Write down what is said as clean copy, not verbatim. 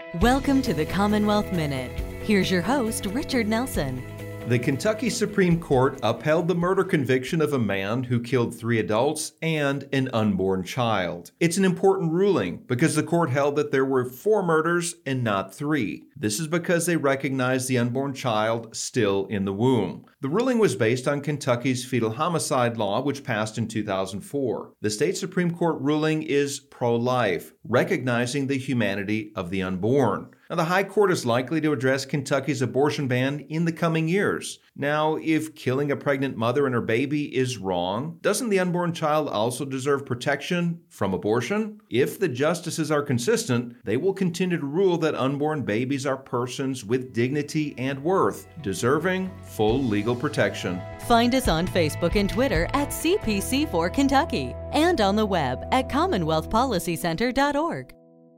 Welcome to the Commonwealth Minute. Here's your host, Richard Nelson. The Kentucky Supreme Court upheld the murder conviction of a man who killed 3 adults and an unborn child. It's an important ruling because the court held that there were 4 murders and not 3. This is because they recognized the unborn child still in the womb. The ruling was based on Kentucky's fetal homicide law, which passed in 2004. The state Supreme Court ruling is pro-life, recognizing the humanity of the unborn. Now, the High Court is likely to address Kentucky's abortion ban in the coming years. Now, if killing a pregnant mother and her baby is wrong, doesn't the unborn child also deserve protection from abortion? If the justices are consistent, they will continue to rule that unborn babies are persons with dignity and worth, deserving full legal protection. Find us on Facebook and Twitter at CPC4 Kentucky and on the web at CommonwealthPolicyCenter.org.